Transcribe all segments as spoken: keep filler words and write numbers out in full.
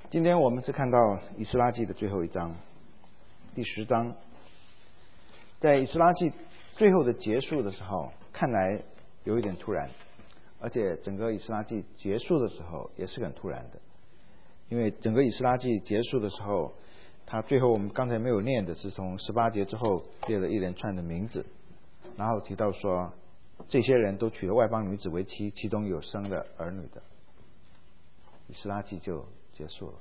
今天我们是看到以斯拉记的最后一章，第十章。在以斯拉记最后的结束的时候，看来有一点突然，而且整个以斯拉记结束的时候也是很突然的。因为整个以斯拉记结束的时候，他最后我们刚才没有念的是从十八节之后列了一连串的名字，然后提到说这些人都娶了外邦女子为妻，其中有生了儿女的。以斯拉记就结束了。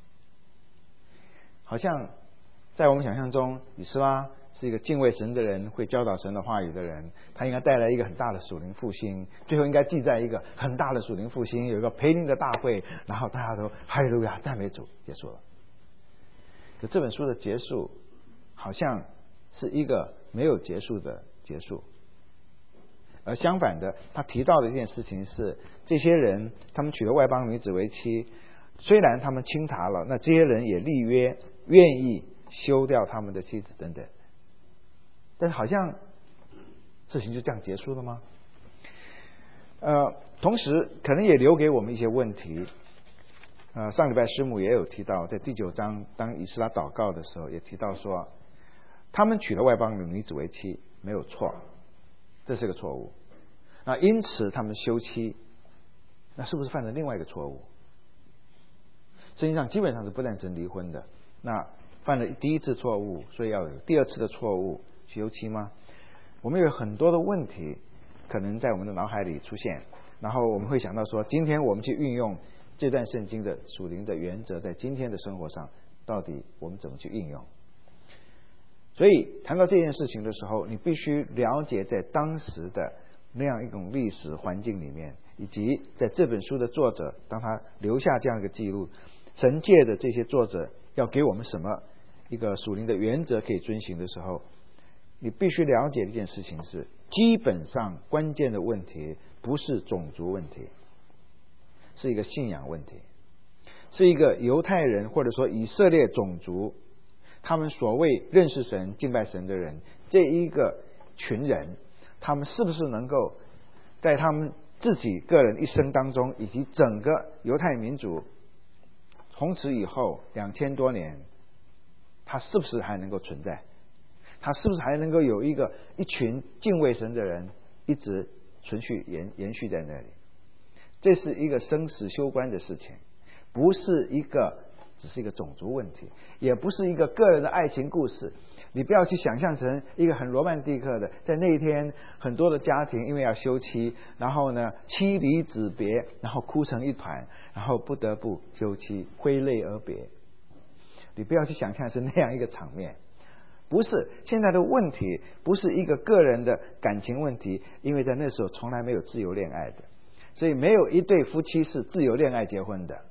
好像在我们想象中，以斯拉是一个敬畏神的人，会教导神的话语的人，他应该带来一个很大的属灵复兴，最后应该记在一个很大的属灵复兴，有一个培灵的大会，然后大家都哈利路亚赞美主，结束了。可这本书的结束好像是一个没有结束的结束，而相反的，他提到的一件事情是，这些人他们娶了外邦女子为妻，虽然他们倾塌了，那这些人也立约，愿意休掉他们的妻子等等。但是好像事情就这样结束了吗？呃，同时可能也留给我们一些问题。呃，上礼拜师母也有提到，在第九章当以斯拉祷告的时候，也提到说，他们娶了外邦女子为妻没有错，这是个错误。那因此他们休妻，那是不是犯了另外一个错误？实际上基本上是不赞成离婚的。那犯了第一次错误，所以要有第二次的错误休妻吗？我们有很多的问题可能在我们的脑海里出现，然后我们会想到说，今天我们去运用这段圣经的属灵的原则，在今天的生活上，到底我们怎么去应用？所以谈到这件事情的时候，你必须了解在当时的那样一种历史环境里面，以及在这本书的作者当他留下这样一个记录，神界的这些作者要给我们什么一个属灵的原则可以遵行的时候，你必须了解一件事情是，基本上关键的问题不是种族问题，是一个信仰问题，是一个犹太人或者说以色列种族他们所谓认识神敬拜神的人，这一个群人，他们是不是能够在他们自己个人一生当中，以及整个犹太民族从此以后两千多年，他是不是还能够存在？他是不是还能够有一个一群敬畏神的人一直存续延延续在那里？这是一个生死攸关的事情，不是一个只是一个种族问题，也不是一个个人的爱情故事。你不要去想象成一个很罗曼蒂克的，在那一天很多的家庭因为要休妻，然后呢妻离子别，然后哭成一团，然后不得不休妻，挥泪而别。你不要去想象是那样一个场面。不是，现在的问题不是一个个人的感情问题，因为在那时候从来没有自由恋爱的，所以没有一对夫妻是自由恋爱结婚的。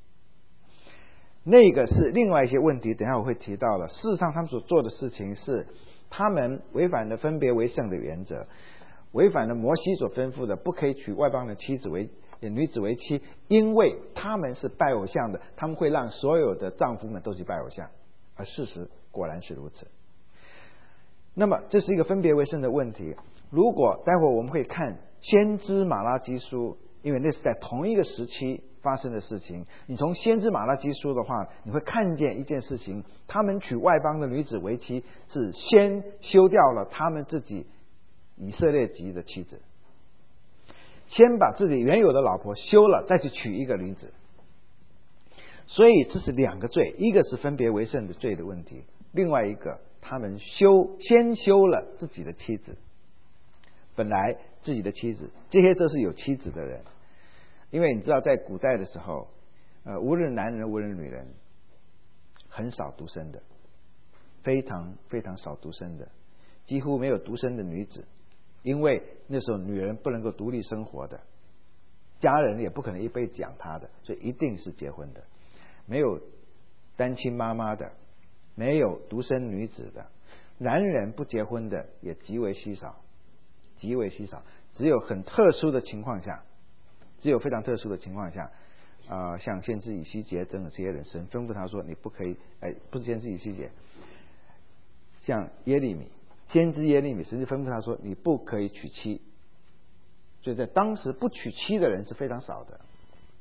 那个是另外一些问题，等一下我会提到了。事实上他们所做的事情是，他们违反了分别为圣的原则，违反了摩西所吩咐的不可以娶外邦的妻子为女子为妻，因为他们是拜偶像的，他们会让所有的丈夫们都去拜偶像，而事实果然是如此。那么这是一个分别为圣的问题。如果待会我们会看先知马拉基书，因为那是在同一个时期发生的事情，你从先知马拉基书的话，你会看见一件事情，他们娶外邦的女子为妻，是先休掉了他们自己以色列籍的妻子，先把自己原有的老婆休了，再去娶一个女子。所以这是两个罪，一个是分别为圣的罪的问题，另外一个他们休先休了自己的妻子，本来自己的妻子，这些都是有妻子的人。因为你知道在古代的时候，呃，无论男人无论女人，很少独身的，非常非常少独身的，几乎没有独身的女子，因为那时候女人不能够独立生活的，家人也不可能一辈子养她的，所以一定是结婚的。没有单亲妈妈的，没有独生女子的，男人不结婚的也极为稀少，极为稀少。只有很特殊的情况下，只有非常特殊的情况下，呃，像先知以西结等等这些人，神吩咐他说你不可以，哎，不是先知以西结，像耶利米，先知耶利米，神就吩咐他说你不可以娶妻。所以在当时不娶妻的人是非常少的。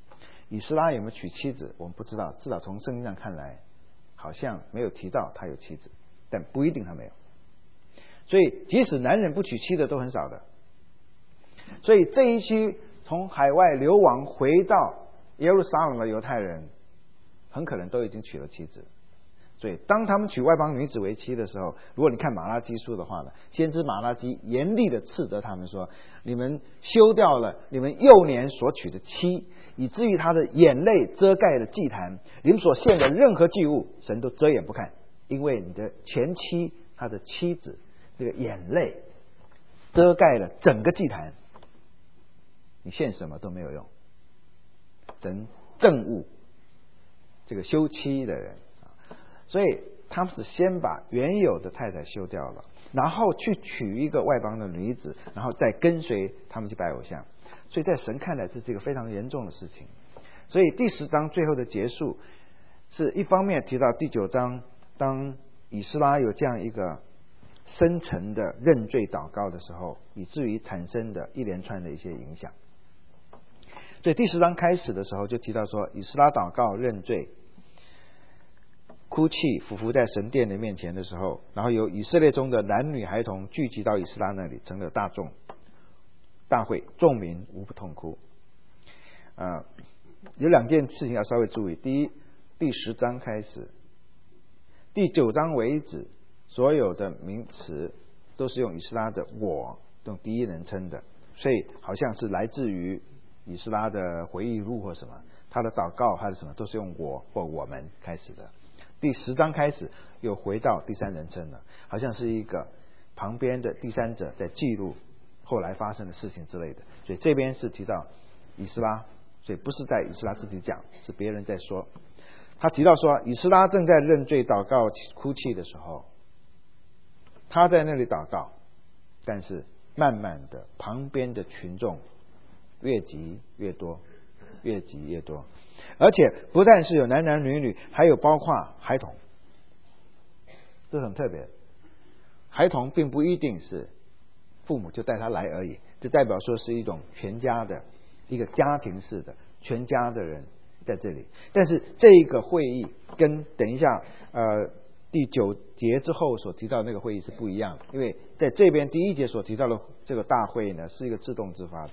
以斯拉有没有娶妻子，我们不知道，至少从圣经上看来，好像没有提到他有妻子，但不一定他没有。所以，即使男人不娶妻的都很少的。所以这一批从海外流亡回到耶路撒冷的犹太人，很可能都已经娶了妻子。所以当他们娶外邦女子为妻的时候，如果你看马拉基书的话呢，先知马拉基严厉的斥责他们说，你们休掉了你们幼年所娶的妻，以至于他的眼泪遮盖了祭坛，你们所献的任何祭物神都遮掩不看，因为你的前妻他的妻子这个眼泪遮盖了整个祭坛，你献什么都没有用。神憎恶这个休妻的人，所以他们是先把原有的太太休掉了，然后去娶一个外邦的女子，然后再跟随他们去拜偶像。所以在神看来这是一个非常严重的事情。所以第十章最后的结束是一方面提到第九章，当以斯拉有这样一个深层的认罪祷告的时候，以至于产生的一连串的一些影响。所以第十章开始的时候就提到说，以斯拉祷告认罪哭泣俯伏在神殿的面前的时候，然后有以色列中的男女孩童聚集到以斯拉那里，成了大众大会，众民无不痛哭。呃，有两件事情要稍微注意。第一，第十章开始，第九章为止，所有的名词都是用以斯拉的我，用第一人称的，所以好像是来自于以斯拉的回忆录或什么，他的祷告还是什么，都是用我或我们开始的。第十章开始又回到第三人称了，好像是一个旁边的第三者在记录后来发生的事情之类的。所以这边是提到以斯拉，所以不是在以斯拉自己讲，是别人在说。他提到说，以斯拉正在认罪祷告哭泣的时候，他在那里祷告，但是慢慢的旁边的群众越积越多，越积越多，而且不但是有男男女女，还有包括孩童，这很特别。孩童并不一定是父母就带他来而已，这代表说是一种全家的一个家庭式的，全家的人在这里。但是这一个会议跟等一下呃第九节之后所提到的那个会议是不一样的，因为在这边第一节所提到的这个大会呢，是一个自动自发的。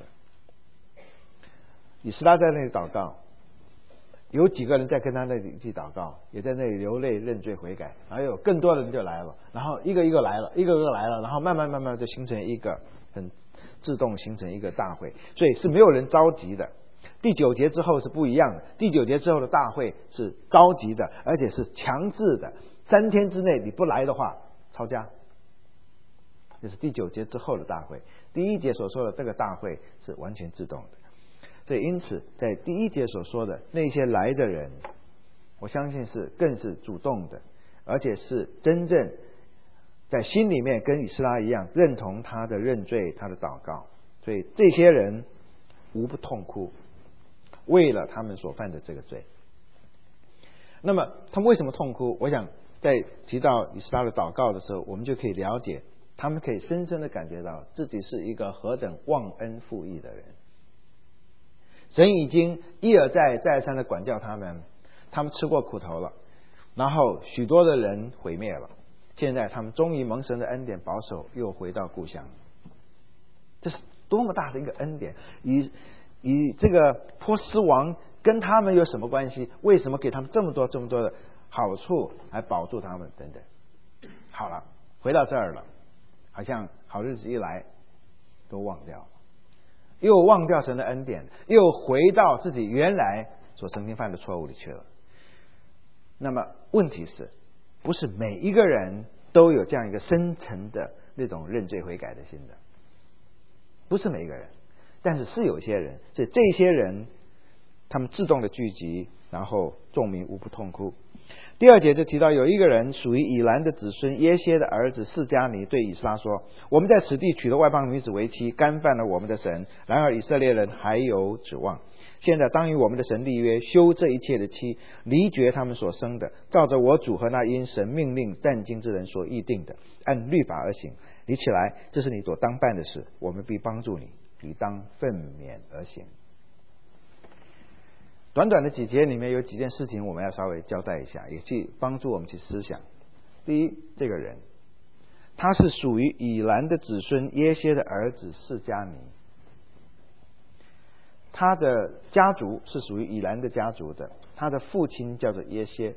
以斯拉在那里祷告，有几个人在跟他那里一起祷告，也在那里流泪认罪悔改，然后有更多的人就来了，然后一个一个来了，一个一个来了，然后慢慢慢慢就形成一个很自动形成一个大会，所以是没有人着急的。第九节之后是不一样的，第九节之后的大会是着急的，而且是强制的，三天之内你不来的话抄家。这是第九节之后的大会，第一节所说的这个大会是完全自动的。所以因此在第一节所说的那些来的人，我相信是更是主动的，而且是真正在心里面跟以斯拉一样认同他的认罪，他的祷告。所以这些人无不痛哭，为了他们所犯的这个罪。那么他们为什么痛哭？我想在提到以斯拉的祷告的时候，我们就可以了解，他们可以深深的感觉到自己是一个何等忘恩负义的人。神已经一而再再三的管教他们，他们吃过苦头了，然后许多的人毁灭了，现在他们终于蒙神的恩典保守，又回到故乡。这是多么大的一个恩典！以以这个波斯王跟他们有什么关系？为什么给他们这么多这么多的好处来保住他们等等？好了，回到这儿了，好像好日子一来都忘掉了，又忘掉神的恩典，又回到自己原来所曾经犯的错误里去了。那么问题是，不是每一个人都有这样一个深层的那种认罪悔改的心的，不是每一个人，但是是有些人，所以这些人他们自动的聚集，然后众民无不痛哭。第二节就提到有一个人属于以兰的子孙耶歇的儿子示迦尼对以斯拉说，我们在此地娶了外邦女子为妻，干犯了我们的神，然而以色列人还有指望。现在当与我们的神立约，休这一切的妻，离绝他们所生的，照着我主和那因神命令但经之人所议定的，按律法而行。你起来，这是你所当办的事，我们必帮助你，你当奋勉而行。 短短的几节里面有几件事情我们要稍微交代一下，也去帮助我们去思想。第一，这个人他是属于以兰的子孙耶歇的儿子示迦尼，他的家族是属于以兰的家族的，他的父亲叫做耶歇。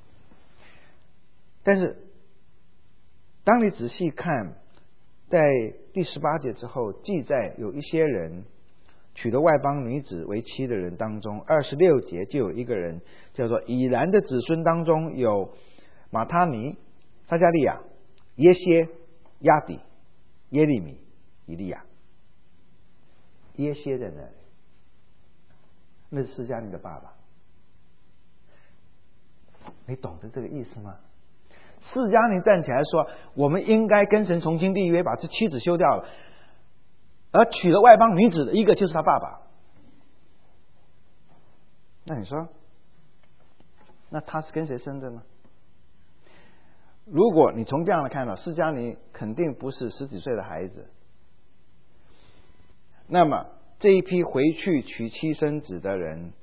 但是当你仔细看，在第十八节之后记载有一些人娶了外邦女子为妻的人当中，二十六节就有一个人叫做以兰的子孙当中有马他尼、撒加利亚、耶歇、亚底、耶利米、以利亚。耶歇在那里，那是示迦尼的爸爸。你懂得这个意思吗？示迦尼站起来说，我们应该跟神重新立约，把这妻子休掉了，而娶了外邦女子的一个就是他爸爸。那你说，那他是跟谁生的呢？如果你从这样来看到，示迦尼肯定不是十几岁的孩子，那么这一批回去娶妻生子的人，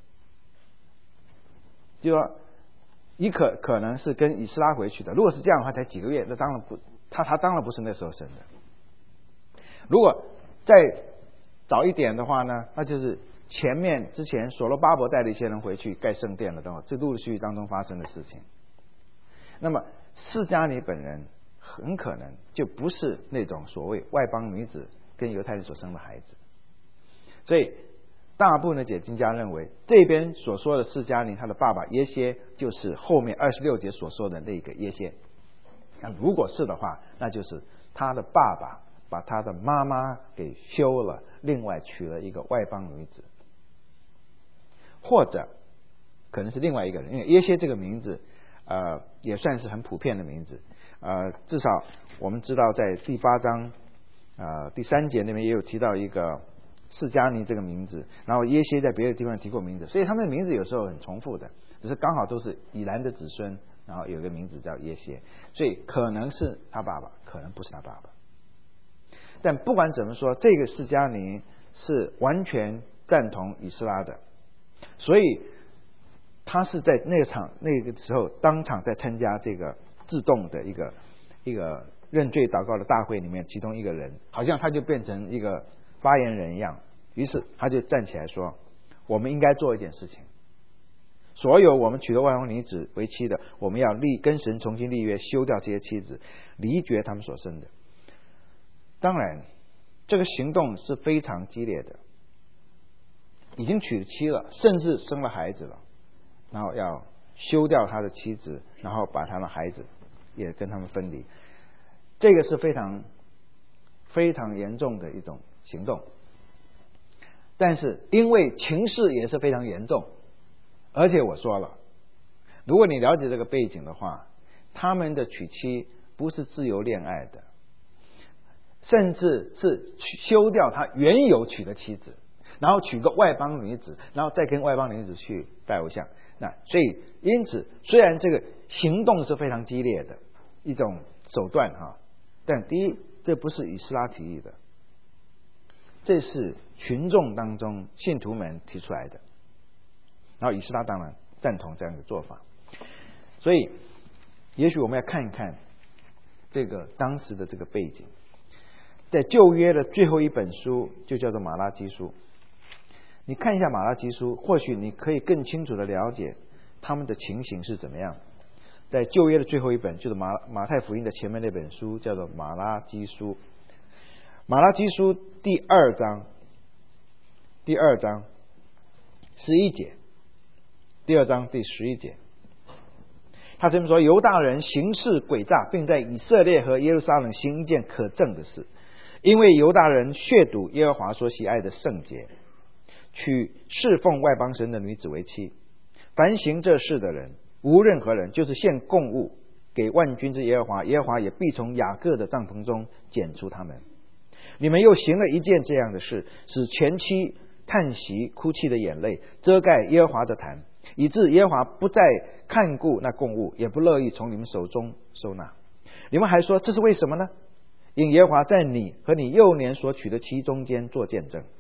就说也可可能是跟以斯拉回去的。如果是这样的话，才几个月，那当然不，他他当然不是那时候生的。如果再早一点的话呢，那就是前面之前所罗巴伯带了一些人回去盖圣殿了，等等，这陆陆续续当中发生的事情。那么示迦尼本人很可能就不是那种所谓外邦女子跟犹太人所生的孩子，所以大部分的解经家认为，这边所说的示迦尼他的爸爸耶歇就是后面二十六节所说的那个耶歇。那如果是的话，那就是他的爸爸把他的妈妈给休了，另外娶了一个外邦女子，或者可能是另外一个人，因为耶歇这个名字呃也算是很普遍的名字，呃至少我们知道在第八章呃第三节那边也有提到一个示迦尼这个名字，然后耶歇在别的地方提过名字，所以他们的名字有时候很重复的，只是刚好都是以兰的子孙，然后有一个名字叫耶歇，所以可能是他爸爸，可能不是他爸爸。但不管怎么说，这个示迦尼是完全赞同以斯拉的，所以他是在那个场那个时候当场在参加这个自动的一个一个认罪祷告的大会里面，其中一个人好像他就变成一个发言人一样，于是他就站起来说，我们应该做一件事情，所有我们娶了外邦女子为妻的，我们要立跟神重新立约，休掉这些妻子，离绝他们所生的。当然这个行动是非常激烈的，已经娶了妻了，甚至生了孩子了，然后要休掉他的妻子，然后把他的孩子也跟他们分离，这个是非常非常严重的一种行动。但是因为情势也是非常严重，而且我说了，如果你了解这个背景的话，他们的娶妻不是自由恋爱的，甚至是休掉他原有娶的妻子，然后娶个外邦女子，然后再跟外邦女子去拜偶像。那所以因此虽然这个行动是非常激烈的一种手段哈，但第一，这不是以斯拉提议的，这是群众当中信徒们提出来的，然后以斯拉当然赞同这样的做法。所以也许我们要看一看这个当时的这个背景。在旧约的最后一本书就叫做马拉基书，你看一下马拉基书，或许你可以更清楚的了解他们的情形是怎么样。在旧约的最后一本就是马马太福音的前面那本书叫做马拉基书，马拉基书第二章第二章十一节，第二章第十一节，他这么说，犹大人行事诡诈，并在以色列和耶路撒冷行一件可憎的事，因为犹大人亵渎耶和华所喜爱的圣洁，娶侍奉外邦神的女子为妻。凡行这事的人，无任何人，就是献供物给万军之耶和华，耶和华也必从雅各的帐篷中剪除他们。你们又行了一件这样的事，使前妻叹息哭泣的眼泪遮盖耶和华的坛，以致耶和华不再看顾那供物，也不乐意从你们手中收纳。你们还说这是为什么呢？因耶和华在你和你幼年所娶的妻中间做见证，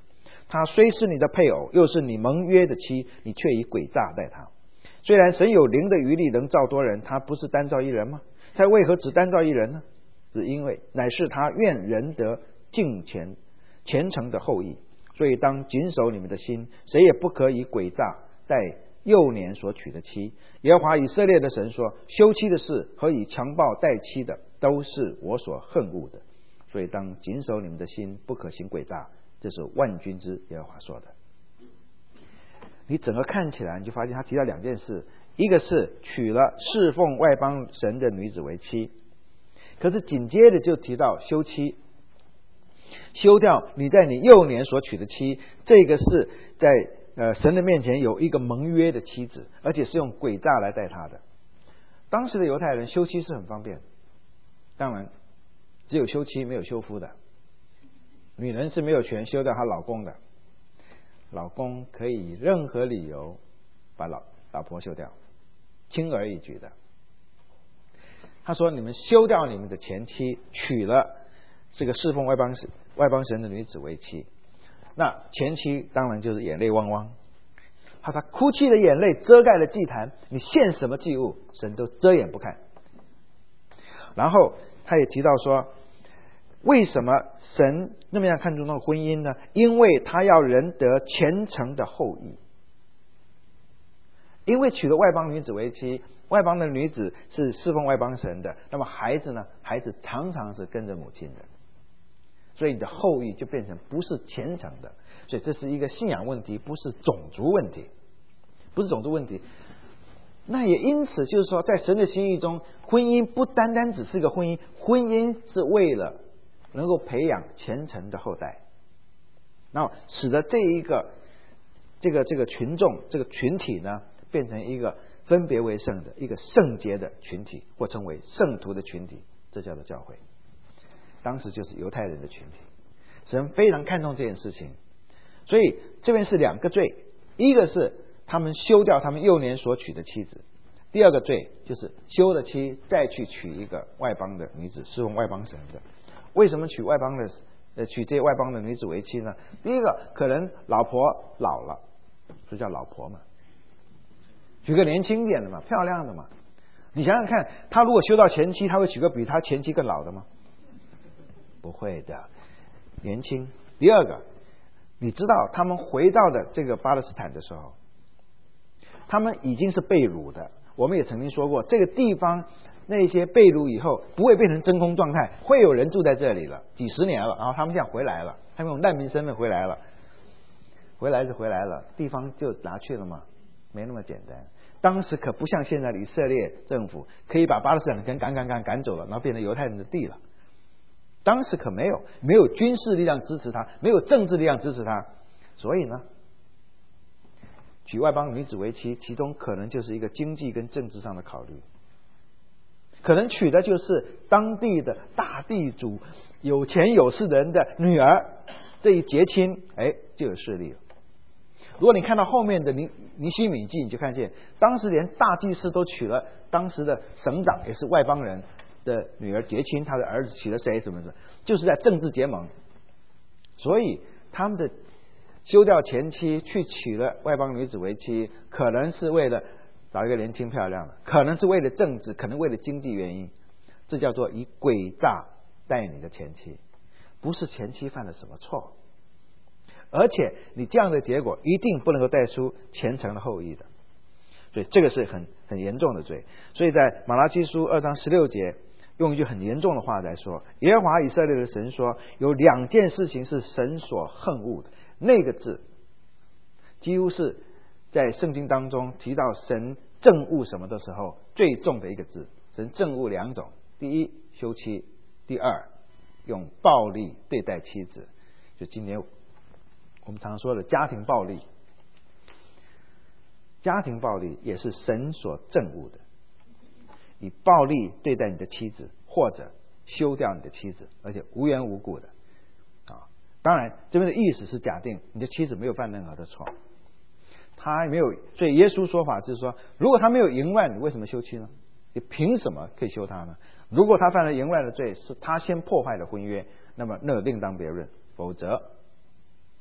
他虽是你的配偶，又是你盟约的妻，你却以诡诈待他。虽然神有灵的余力能造多人，他不是单造一人吗？他为何只单造一人呢？是因为乃是他愿人得敬虔虔诚的后裔。所以当谨守你们的心，谁也不可以诡诈待幼年所娶的妻。耶和华以色列的神说，休妻的事和以强暴待妻的，都是我所恨恶的。所以当谨守你们的心，不可行诡诈。这是万军之耶和华说的。你整个看起来，你就发现他提到两件事，一个是娶了侍奉外邦神的女子为妻，可是紧接着就提到休妻，休掉你在你幼年所娶的妻。这个是在呃神的面前有一个盟约的妻子，而且是用诡诈来待他的。当时的犹太人休妻是很方便，当然只有休妻没有休夫的。女人是没有权休掉她老公的，老公可以以任何理由把老老婆休掉，轻而易举的。他说你们休掉你们的前妻，娶了这个侍奉外邦外邦神的女子为妻。那前妻当然就是眼泪汪汪，他他哭泣的眼泪遮盖了祭坛，你献什么祭物神都遮掩不看。然后他也提到说，为什么神那么样看重那个婚姻呢？因为他要人得虔诚的后裔。因为娶了外邦女子为妻，外邦的女子是侍奉外邦神的，那么孩子呢？孩子常常是跟着母亲的，所以你的后裔就变成不是虔诚的。所以这是一个信仰问题，不是种族问题，不是种族问题。那也因此就是说，在神的心意中，婚姻不单单只是一个婚姻，婚姻是为了能够培养虔诚的后代，然后使得这一个这个这个群众这个群体呢，变成一个分别为圣的一个圣洁的群体，或称为圣徒的群体，这叫做教会。当时就是犹太人的群体，神非常看重这件事情。所以这边是两个罪，一个是他们休掉他们幼年所娶的妻子，第二个罪就是休了妻再去娶一个外邦的女子，侍奉外邦神的。为什么娶外邦的呃娶这些外邦的女子为妻呢？第一个，可能老婆老了，所以叫老婆嘛。娶个年轻点的嘛，漂亮的嘛。你想想看，他如果休到前妻，他会娶个比他前妻更老的吗？不会的，年轻。第二个，你知道他们回到的这个巴勒斯坦的时候，他们已经是被掳的。我们也曾经说过，这个地方那些被掳以后不会变成真空状态，会有人住在这里了，几十年了，然后他们现在回来了，他们用难民身份回来了，回来是回来了，地方就拿去了吗？没那么简单。当时可不像现在的以色列政府可以把巴勒斯坦人赶赶赶赶走了，然后变成犹太人的地了。当时可没有，没有军事力量支持他，没有政治力量支持他，所以呢，娶外邦女子为妻，其中可能就是一个经济跟政治上的考虑，可能娶的就是当地的大地主、有钱有势的人的女儿，这一结亲，哎，就有势力了。如果你看到后面的尼尼希米记，你就看见当时连大祭司都娶了当时的省长，也是外邦人的女儿结亲，他的儿子娶了谁什么的，就是在政治结盟。所以他们的休掉前妻去娶了外邦女子为妻，可能是为了找一个年轻漂亮的，可能是为了政治，可能为了经济原因。这叫做以诡诈待你的前妻，不是前妻犯了什么错，而且你这样的结果一定不能够带出虔诚的后裔的，所以这个是很很严重的罪。所以在马拉基书二章十六节用一句很严重的话来说，耶和华以色列的神说，有两件事情是神所恨恶的。那个字几乎是在圣经当中提到神憎恶什么的时候最重的一个字。神憎恶两种，第一休妻，第二用暴力对待妻子。就今年我们常说的家庭暴力，家庭暴力也是神所憎恶的。以暴力对待你的妻子，或者休掉你的妻子，而且无缘无故的啊。当然这边的意思是假定你的妻子没有犯任何的错，他没有，所以耶稣说法就是说，如果他没有淫乱，你为什么休妻呢？你凭什么可以休他呢？如果他犯了淫乱的罪，是他先破坏了婚约，那么那另当别论，否则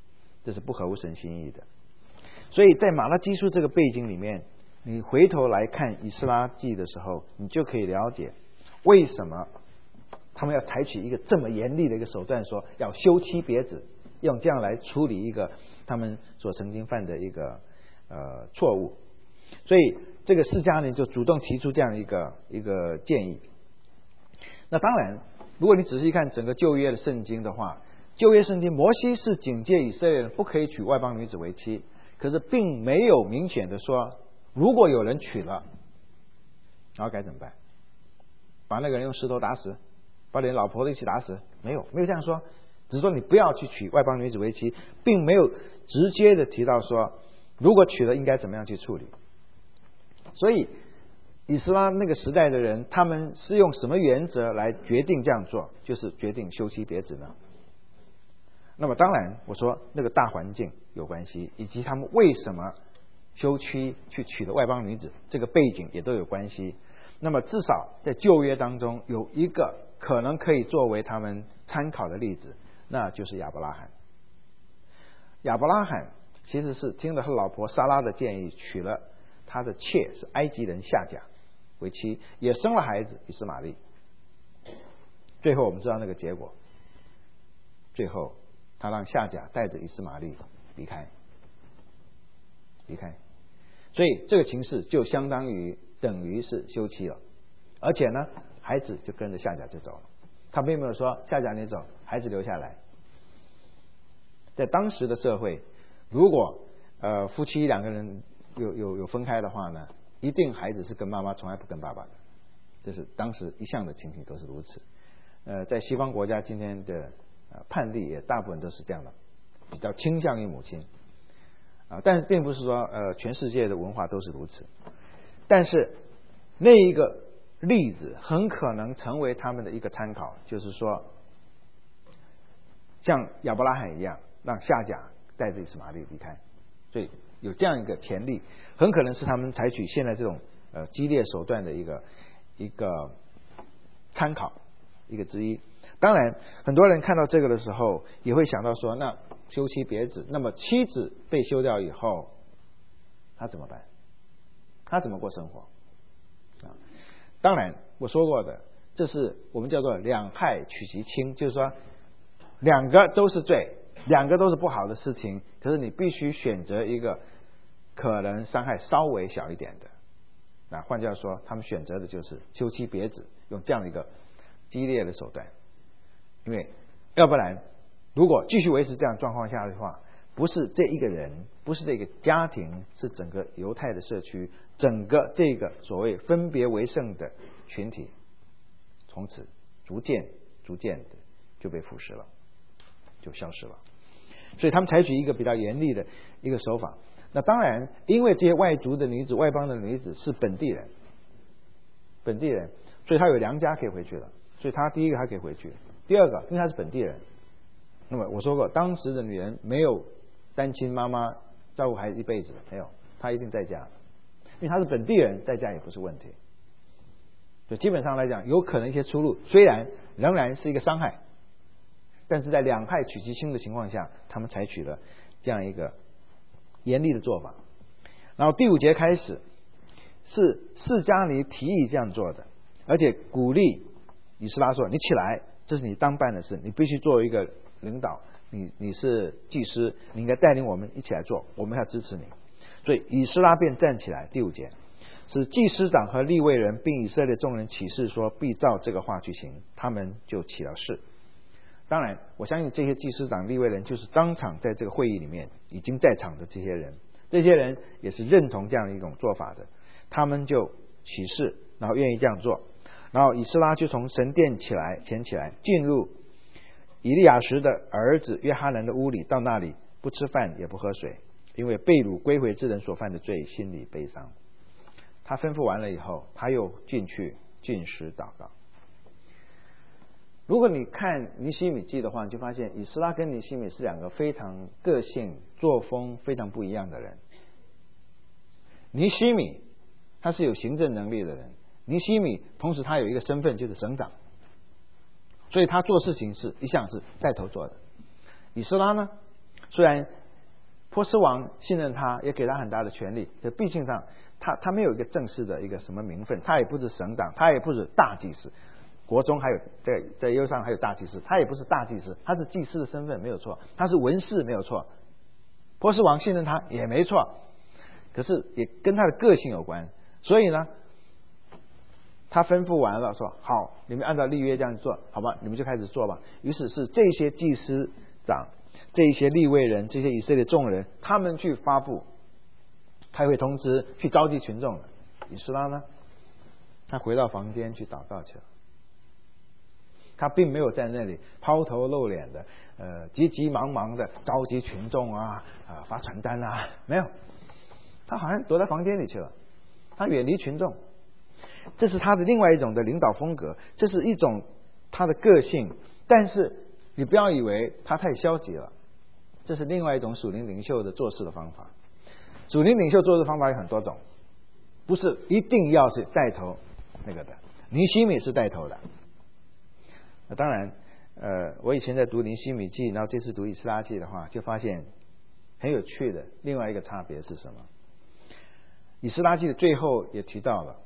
这是不合乎神心意的。所以在马拉基书这个背景里面，你回头来看以斯拉记的时候，你就可以了解为什么他们要采取一个这么严厉的一个手段，说要休妻别子，用这样来处理一个他们所曾经犯的一个呃错误。所以这个释迦呢就主动提出这样一个一个建议。那当然，如果你仔细看整个旧约的圣经的话，旧约圣经摩西是警戒以色列人不可以娶外邦女子为妻，可是并没有明显的说，如果有人娶了，然后该怎么办？把那个人用石头打死，把你老婆一起打死？没有，没有这样说，只是说你不要去娶外邦女子为妻，并没有直接的提到说，如果娶了应该怎么样去处理。所以以斯拉那个时代的人，他们是用什么原则来决定这样做？就是决定休妻别子呢？那么当然我说那个大环境有关系，以及他们为什么休妻去娶了外邦女子，这个背景也都有关系。那么至少在旧约当中有一个可能可以作为他们参考的例子，那就是亚伯拉罕。亚伯拉罕其实是听了他老婆撒拉的建议，娶了他的妾是埃及人夏甲为妻，也生了孩子以实玛利。最后我们知道那个结果，最后他让夏甲带着以实玛利离开离开所以这个情势就相当于等于是休妻了，而且呢孩子就跟着夏甲就走了，他并没有说夏甲你走，孩子留下来。在当时的社会，如果呃夫妻两个人有有有分开的话呢，一定孩子是跟妈妈，从来不跟爸爸的，这是当时一向的情形都是如此。呃，在西方国家今天的呃判例也大部分都是这样的，比较倾向于母亲啊，但是并不是说呃全世界的文化都是如此。但是那一个例子很可能成为他们的一个参考，就是说像亚伯拉罕一样，让夏甲带着以实玛利离开，所以有这样一个潜力，很可能是他们采取现在这种呃激烈手段的一个一个参考一个之一。当然很多人看到这个的时候也会想到说，那休妻别子，那么妻子被休掉以后他怎么办？他怎么过生活啊？当然我说过的，这是我们叫做两害取其轻，就是说两个都是罪，两个都是不好的事情，可是你必须选择一个可能伤害稍微小一点的。那换句话说，他们选择的就是休妻别子，用这样的一个激烈的手段。因为要不然如果继续维持这样状况下的话，不是这一个人，不是这个家庭，是整个犹太的社区，整个这个所谓分别为圣的群体，从此逐渐逐渐的就被腐蚀了，就消失了。所以他们采取一个比较严厉的一个手法。那当然因为这些外族的女子，外邦的女子是本地人本地人所以她有娘家可以回去了，所以她第一个她可以回去，第二个因为她是本地人，那么我说过当时的女人没有单亲妈妈照顾孩子一辈子，没有，她一定在家，因为她是本地人，在家也不是问题。所以基本上来讲有可能一些出路，虽然仍然是一个伤害，但是在两害取其轻的情况下，他们采取了这样一个严厉的做法。然后第五节开始是释迦尼提议这样做的，而且鼓励以斯拉说，你起来，这是你当办的事，你必须作为一个领导，你你是祭司，你应该带领我们一起来做，我们要支持你。所以以斯拉便站起来，第五节使祭司长和利未人并以色列众人起誓说，必照这个话去行，他们就起了誓。当然我相信这些祭司长利未人就是当场在这个会议里面已经在场的这些人，这些人也是认同这样一种做法的，他们就起誓，然后愿意这样做。然后以斯拉就从神殿起来前起来，进入以利亚实的儿子约哈难的屋里，到那里不吃饭也不喝水，因为被掳归回之人所犯的罪，心里悲伤。他吩咐完了以后，他又进去禁食祷告。如果你看尼希米记的话，你就发现以斯拉跟尼希米是两个非常个性作风非常不一样的人。尼希米他是有行政能力的人，尼希米同时他有一个身份就是省长，所以他做事情是一向是带头做的。以斯拉呢，虽然波斯王信任他，也给他很大的权力，可毕竟上他他没有一个正式的一个什么名分，他也不是省长，他也不是大祭司，国中还有在在耶路撒冷还有大祭司，他也不是大祭司，他是祭司的身份没有错，他是文士没有错，波斯王信任他也没错，可是也跟他的个性有关，所以呢，他吩咐完了说好，你们按照立约这样做，好吧，你们就开始做吧。于是是这些祭司长、这一些利未人、这些以色列众人，他们去发布开会通知，去召集群众了。以斯拉呢，他回到房间去祷告去了。他并没有在那里抛头露脸的，呃，急急忙忙的召集群众啊，啊、呃，发传单啊，没有，他好像躲在房间里去了，他远离群众，这是他的另外一种的领导风格，这是一种他的个性，但是你不要以为他太消极了，这是另外一种属灵领袖的做事的方法。属灵领袖做事方法有很多种，不是一定要是带头那个的。尼希米是带头的。那当然，呃，我以前在读尼希米记，然后这次读以斯拉记的话，就发现很有趣的另外一个差别是什么？以斯拉记的最后也提到了，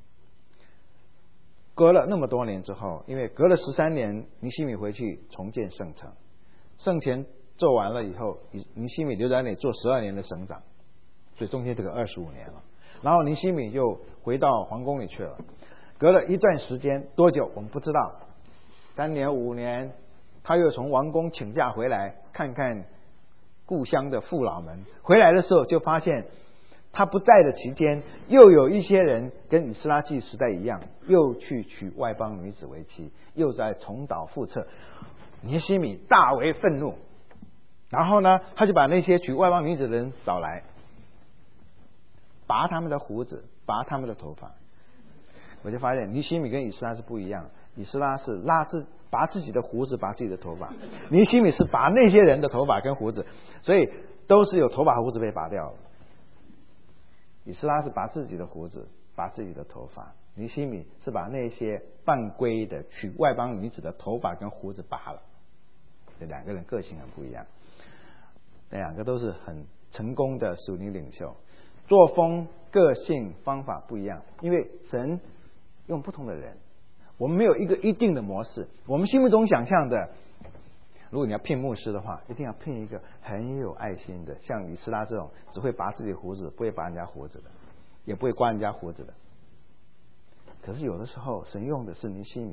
隔了那么多年之后，因为隔了十三年，尼希米回去重建圣城，圣前做完了以后，尼希米留在那里做十二年的省长，所以中间这个二十五年了。然后尼希米就回到皇宫里去了，隔了一段时间，多久我们不知道。三年五年，他又从王宫请假回来，看看故乡的父老们。回来的时候就发现，他不在的期间，又有一些人跟以斯拉记时代一样，又去娶外邦女子为妻，又在重蹈覆辙。尼希米大为愤怒，然后呢，他就把那些娶外邦女子的人找来，拔他们的胡子，拔他们的头发。我就发现尼希米跟以斯拉是不一样的。以斯拉是拉自拔自己的胡子，拔自己的头发，尼希米是拔那些人的头发跟胡子，所以都是有头发胡子被拔掉了。以斯拉是拔自己的胡子，拔自己的头发，尼希米是把那些犯规的娶外邦女子的头发跟胡子拔了。这两个人个性很不一样，两个都是很成功的属灵领袖，作风、个性、方法不一样，因为神用不同的人。我们没有一个一定的模式，我们心目中想象的，如果你要聘牧师的话，一定要聘一个很有爱心的，像以斯拉这种只会拔自己胡子，不会拔人家胡子的，也不会刮人家胡子的。可是有的时候神用的是尼希米，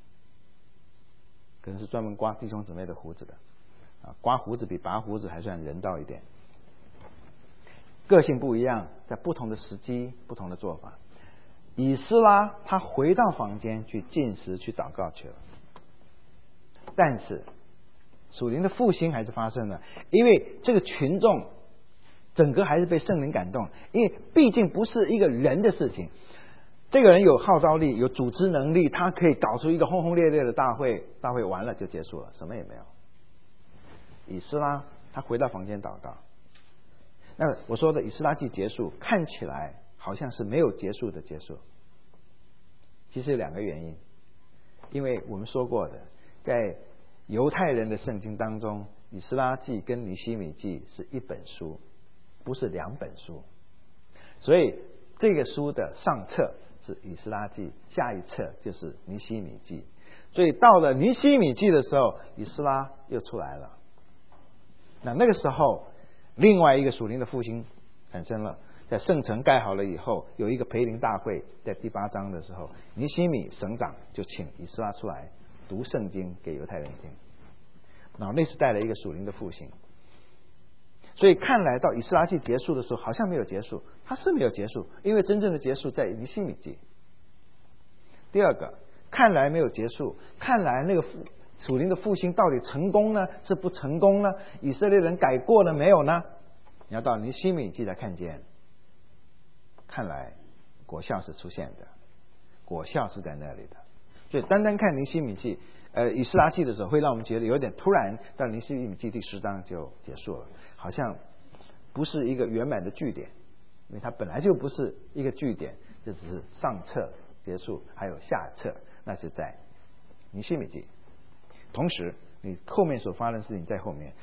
可能是专门刮弟兄姊妹的胡子的，啊，刮胡子比拔胡子还算人道一点。个性不一样，在不同的时机，不同的做法。以斯拉他回到房间去禁食去祷告去了，但是属灵的复兴还是发生了，因为这个群众整个还是被圣灵感动，因为毕竟不是一个人的事情，这个人有号召力，有组织能力，他可以搞出一个轰轰烈烈的大会，大会完了就结束了，什么也没有。以斯拉他回到房间祷告，那我说的以斯拉记结束看起来好像是没有结束的结束，其实有两个原因。因为我们说过的，在犹太人的圣经当中，以斯拉记跟尼希米记是一本书，不是两本书，所以这个书的上册是以斯拉记，下一册就是尼希米记，所以到了尼希米记的时候，以斯拉又出来了。那那个时候另外一个属灵的复兴产生了，在圣城盖好了以后，有一个培灵大会，在第八章的时候，尼希米省长就请以斯拉出来读圣经给犹太人听，然后那是带来一个属灵的复兴。所以看来到以斯拉记结束的时候好像没有结束，它是没有结束，因为真正的结束在尼希米记。第二个，看来没有结束，看来那个属灵的复兴到底成功呢是不成功呢？以色列人改过了没有呢？你要到尼希米记才看见，看来果效是出现的，果效是在那里的。所以单单看尼希米记呃以斯拉记的时候，会让我们觉得有点突然，到尼希米记第十章就结束了，好像不是一个圆满的句点，因为它本来就不是一个句点，这只是上册结束，还有下册，那是在尼希米记。同时你后面所发生的事情在后面，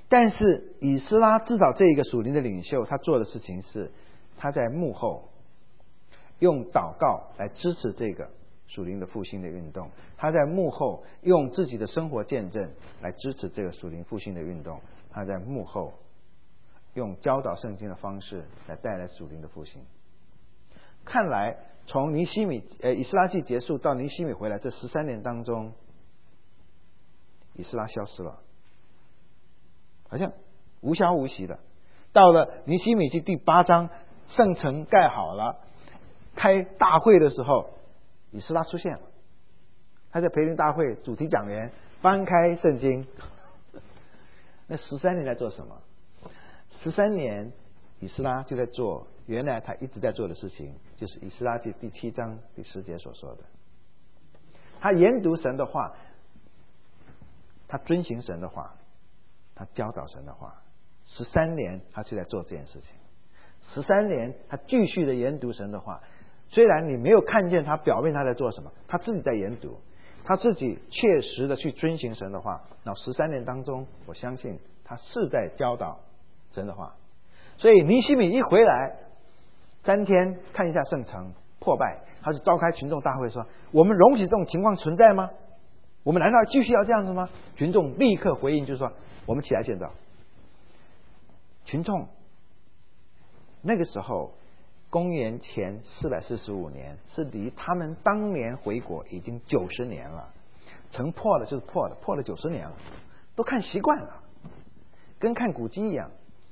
但是以斯拉至少这一个属灵的领袖，他做的事情是他在幕后用祷告来支持这个属灵的复兴的运动，他在幕后用自己的生活见证来支持这个属灵复兴的运动，他在幕后用教导圣经的方式来带来属灵的复兴。看来从尼希米呃以斯拉记结束到尼希米回来这十三年当中，以斯拉消失了，好像无消无息的。到了尼希米记第八章，圣城盖好了，开大会的时候，以斯拉出现了。他在培灵大会主题讲员翻开圣经。那十三年在做什么？十三年以斯拉就在做原来他一直在做的事情，就是以斯拉记第七章第十节所说的。他研读神的话，他遵行神的话，他教导神的话。十三年他就在做这件事情。十三年他继续的研读神的话，虽然你没有看见他表面他在做什么，他自己在研读，他自己切实的去遵行神的话。那十三年当中，我相信他是在教导神的话。所以尼希米一回来，三天看一下圣城破败，他就召开群众大会说：我们容许这种情况存在吗？我们难道继续要这样子吗？群众立刻回应，就是说：我们起来建造。群众那个时候公元前四百四十五年，是离他们当年回国已经九十年了。城破了就是破了，破了九十年了，都看习惯了，跟看古迹一样。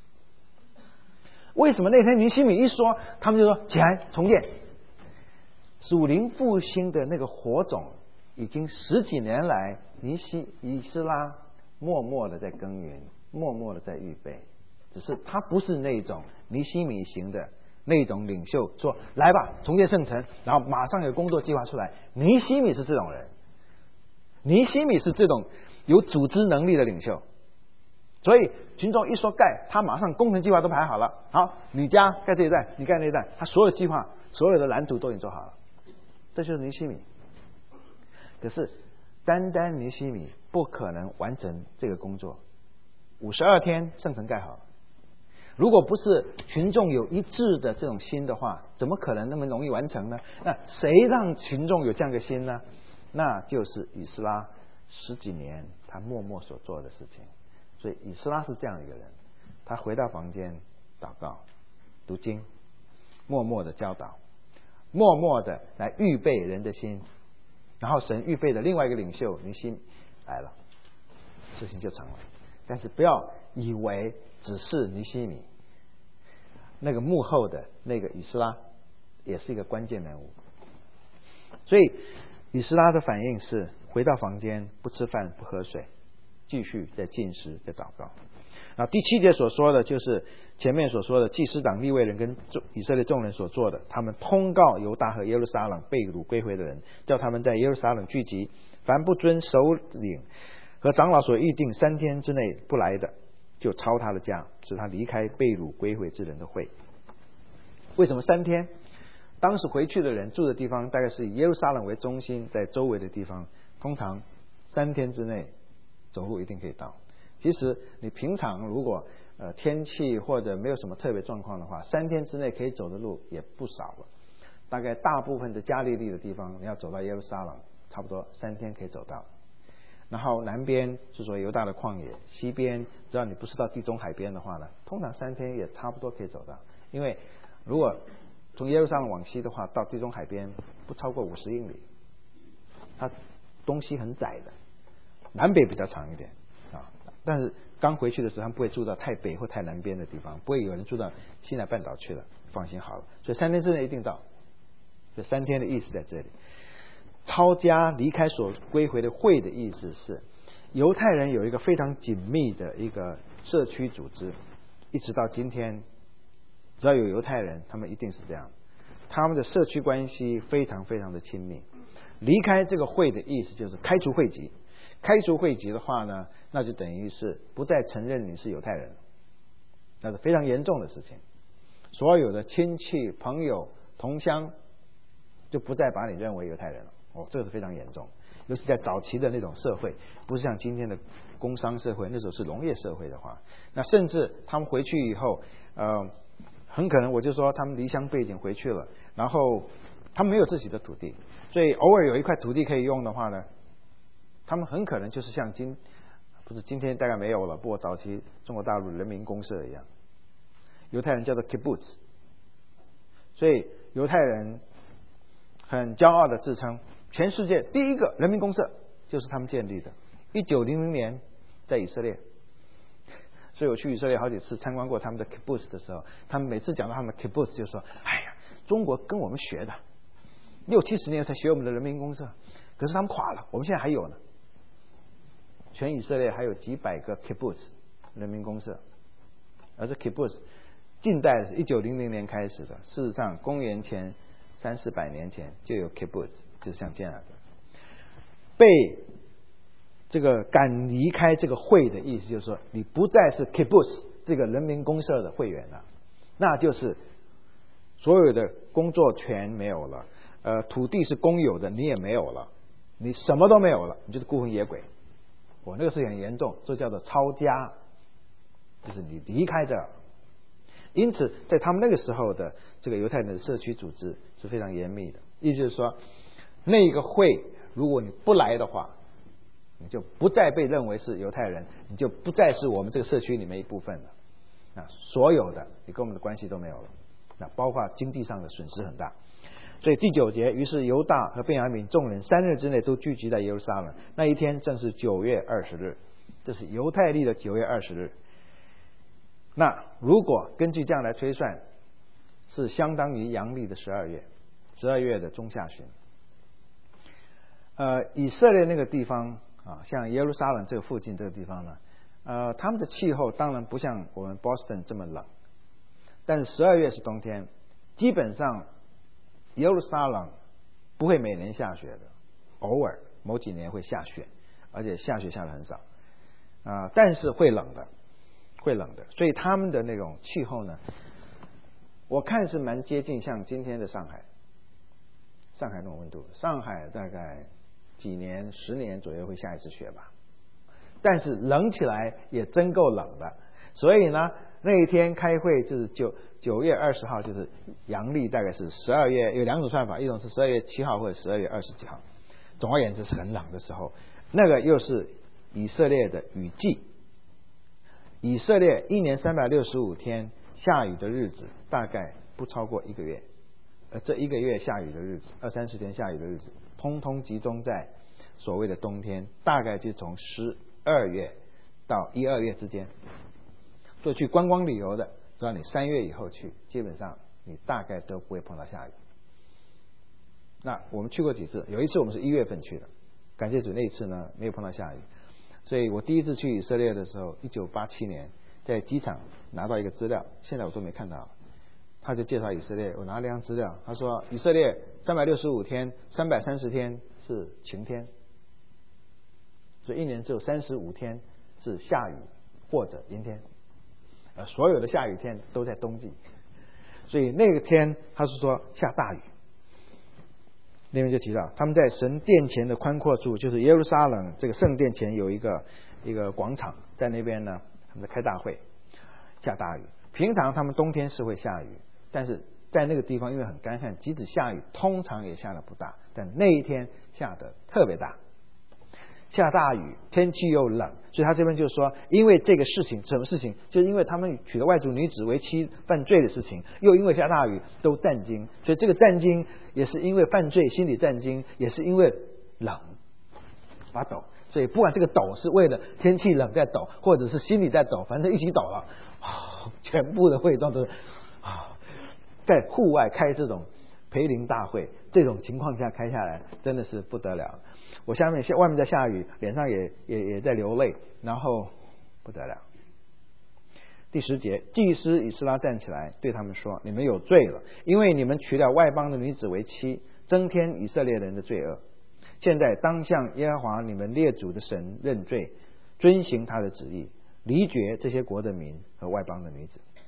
为什么那天尼希米一说，他们就说起来重建？属灵复兴的那个火种，已经十几年来，尼希以斯拉默默的在耕耘，默默的在预备。只是他不是那种尼希米型的那种领袖，说来吧重建圣城，然后马上有工作计划出来。尼希米是这种人，尼希米是这种有组织能力的领袖。所以群众一说盖，他马上工程计划都排好了。好，你家盖这一站，你盖那一站，他所有计划、所有的蓝图都已经做好了。这就是尼希米。可是单单尼希米不可能完成这个工作。五十二天圣城盖好了，如果不是群众有一致的这种心的话，怎么可能那么容易完成呢？那谁让群众有这样的心呢？那就是以斯拉十几年他默默所做的事情。所以以斯拉是这样一个人，他回到房间祷告、读经，默默的教导，默默的来预备人的心，然后神预备的另外一个领袖尼希米来了，事情就成了。但是不要以为只是尼希米，那个幕后的那个以斯拉也是一个关键人物。所以以斯拉的反应是回到房间，不吃饭不喝水，继续在禁食在祷告。那第七节所说的就是前面所说的祭司长利未人跟以色列众人所做的，他们通告犹大和耶路撒冷被掳归回的人，叫他们在耶路撒冷聚集，凡不遵首领和长老所预定三天之内不来的，就抄他的家，使他离开被掳归回之人的会。为什么三天？当时回去的人住的地方大概是以耶路撒冷为中心，在周围的地方通常三天之内走路一定可以到。其实你平常如果呃天气或者没有什么特别状况的话，三天之内可以走的路也不少了。大概大部分的加利利的地方，你要走到耶路撒冷，差不多三天可以走到。然后南边是说犹大的旷野，西边只要你不是到地中海边的话呢，通常三天也差不多可以走到。因为如果从耶路撒冷往西的话，到地中海边不超过五十英里，它东西很窄的，南北比较长一点啊。但是刚回去的时候，他们不会住到太北或太南边的地方，不会有人住到西南半岛去了，放心好了。所以三天之内一定到。这三天的意思在这里。抄家离开所归回的会的意思是，犹太人有一个非常紧密的一个社区组织，一直到今天，只要有犹太人，他们一定是这样，他们的社区关系非常非常的亲密。离开这个会的意思就是开除会籍，开除会籍的话呢，那就等于是不再承认你是犹太人，那是非常严重的事情。所有的亲戚朋友同乡就不再把你认为犹太人了。哦，这个是非常严重， 尤其在早期的那种社会，不是像今天的工商社会，那时候是农业社会的话，那甚至他们回去以后，呃，很可能我就说他们离乡背井回去了，然后他们没有自己的土地，所以偶尔有一块土地可以用的话呢，他们很可能就是像今不是今天大概没有了，不过早期中国大陆人民公社一样，犹太人叫做 kibbutz， 所以犹太人很骄傲的自称全世界第一个人民公社就是他们建立的，一九零零年在以色列。所以我去以色列好几次参观过他们的 kibbutz 的时候，他们每次讲到他们的 kibbutz 就说：“哎呀，中国跟我们学的，六七十年才学我们的人民公社，可是他们垮了，我们现在还有呢。”全以色列还有几百个 kibbutz 人民公社，而这 kibbutz 近代是一九零零年开始的，事实上公元前三四百年前就有 kibbutz， 就是像这样的。被这个赶离开这个会的意思就是说，你不再是 kibbutz 这个人民公社的会员了，那就是所有的工作权没有了，呃，土地是公有的你也没有了，你什么都没有了，你就是孤魂野鬼。我那个事很严重，这叫做抄家，就是你离开这。因此在他们那个时候的这个犹太人的社区组织是非常严密的，意思就是说那个会如果你不来的话，你就不再被认为是犹太人，你就不再是我们这个社区里面一部分了，那所有的你跟我们的关系都没有了，那包括经济上的损失很大。所以第九节，于是犹大和便雅悯众人三日之内都聚集在耶路撒冷，那一天正是九月二十日，这是犹太历的九月二十日。那如果根据这样来推算，是相当于阳历的十二月，十二月的中下旬。呃，以色列那个地方啊，像耶路撒冷这个附近这个地方呢，呃，他们的气候当然不像我们 Boston 这么冷，但是十二月是冬天，基本上耶路撒冷不会每年下雪的，偶尔某几年会下雪，而且下雪下的很少啊、呃，但是会冷的，会冷的。所以他们的那种气候呢，我看是蛮接近像今天的上海，上海那种温度。上海大概几年、十年左右会下一次雪吧，但是冷起来也真够冷的。所以呢，那一天开会就是九九月二十号，就是阳历大概是十二月，有两种算法，一种是十二月七号或者十二月二十几号。总而言之是很冷的时候，那个又是以色列的雨季。以色列一年三百六十五天下雨的日子大概不超过一个月，而这一个月下雨的日子，二三十天下雨的日子，通通集中在所谓的冬天，大概就从十二月到一二月之间。所以去观光旅游的，只要你三月以后去，基本上你大概都不会碰到下雨。那我们去过几次，有一次我们是一月份去的，感谢主那一次呢没有碰到下雨。所以我第一次去以色列的时候，一九八七年在机场拿到一个资料，现在我都没看到。他就介绍以色列，我拿了一张资料，他说以色列三百六十五天，三百三十天是晴天，所以一年只有三十五天是下雨或者阴天，呃，所有的下雨天都在冬季。所以那个天他是说下大雨。那边就提到他们在神殿前的宽阔处，就是耶路撒冷这个圣殿前有一个一个广场，在那边呢他们在开大会，下大雨。平常他们冬天是会下雨，但是在那个地方因为很干旱，即使下雨通常也下的不大，但那一天下的特别大，下大雨，天气又冷，所以他这边就说，因为这个事情，什么事情？就是因为他们娶了外族女子为妻犯罪的事情，又因为下大雨都战惊，所以这个战惊也是因为犯罪，心理战惊，也是因为冷发抖。所以不管这个抖是为了天气冷在抖，或者是心里在抖，反正一起抖了，哦、全部的会众都是啊，在户外开这种培灵大会，这种情况下开下来真的是不得了。我下面外面在下雨，脸上也也也在流泪，然后不得了。第十节，祭司以斯拉站起来对他们说：“你们有罪了，因为你们娶了外邦的女子为妻，增添以色列人的罪恶。现在当向耶和华你们列祖的神认罪，遵行他的旨意，离绝这些国的民和外邦的女子。”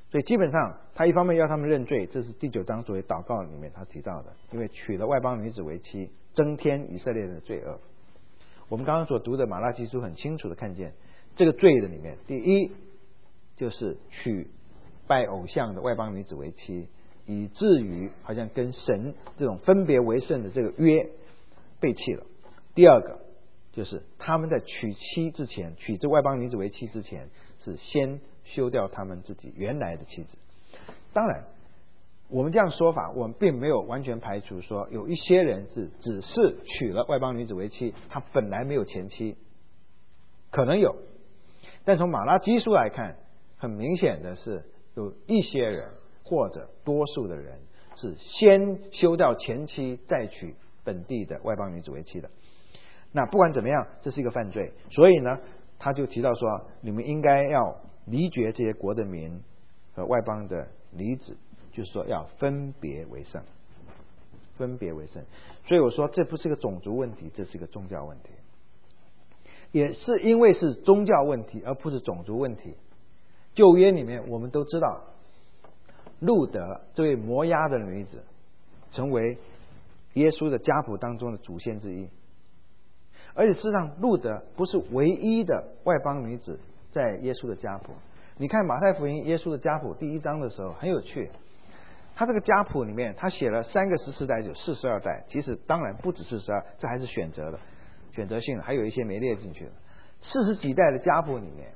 所以基本上他一方面要他们认罪，这是第九章作为祷告里面他提到的，因为娶了外邦女子为妻，增添以色列人的罪恶。我们刚刚所读的马拉基书很清楚的看见这个罪的里面，第一就是娶拜偶像的外邦女子为妻，以至于好像跟神这种分别为圣的这个约背弃了。第二个就是他们在娶妻之前，娶这外邦女子为妻之前，是先休掉他们自己原来的妻子。当然我们这样说法，我们并没有完全排除说有一些人是只是娶了外邦女子为妻，他本来没有前妻，可能有。但从马拉基书来看，很明显的是有一些人或者多数的人是先休掉前妻再娶本地的外邦女子为妻的。那不管怎么样，这是一个犯罪，所以呢他就提到说，你们应该要离绝这些国的民和外邦的女子，就是说要分别为圣，分别为圣。所以我说这不是个种族问题，这是一个宗教问题。也是因为是宗教问题而不是种族问题，旧约里面我们都知道路德这位摩押的女子成为耶稣的家谱当中的祖先之一，而且事实上路德不是唯一的外邦女子在耶稣的家谱。你看马太福音耶稣的家谱第一章的时候很有趣，他这个家谱里面他写了三个十四代，有四十二代，其实当然不止四十二，这还是选择的选择性的，还有一些没列进去的。四十几代的家谱里面，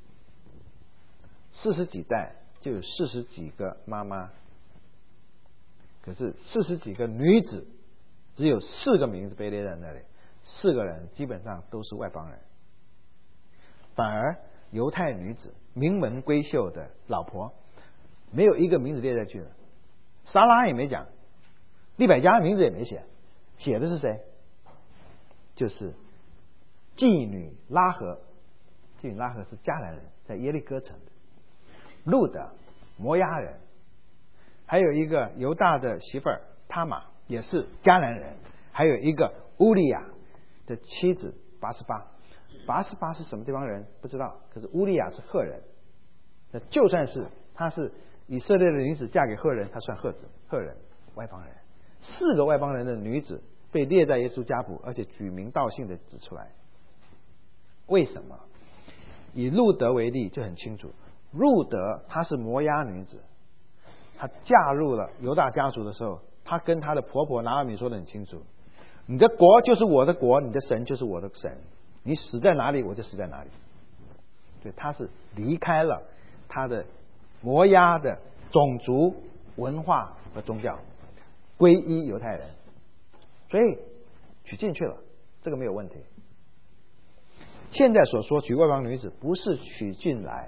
四十几代就有四十几个妈妈，可是四十几个女子只有四个名字被列在那里，四个人基本上都是外邦人。反而犹太女子名门闺秀的老婆没有一个名字列在去的，撒拉也没讲，利百加的名字也没写，写的是谁？就是妓女拉合。妓女拉合是迦南人，在耶利哥城的。路德摩押人，还有一个犹大的媳妇儿他玛也是迦南人，还有一个乌利亚的妻子拔示巴。拔示巴是什么地方人不知道，可是乌利亚是赫人。那就算是他是以色列的女子嫁给赫人，他算赫子赫人外邦人。四个外邦人的女子被列在耶稣家谱，而且举名道姓的指出来。为什么？以路德为例就很清楚，路德她是摩押女子，她嫁入了犹大家族的时候，她跟她的婆婆拿俄米说得很清楚，你的国就是我的国，你的神就是我的神，你死在哪里我就死在哪里。对，她是离开了她的摩押的种族文化和宗教，皈依犹太人，所以娶进去了，这个没有问题。现在所说娶外邦女子不是娶进来，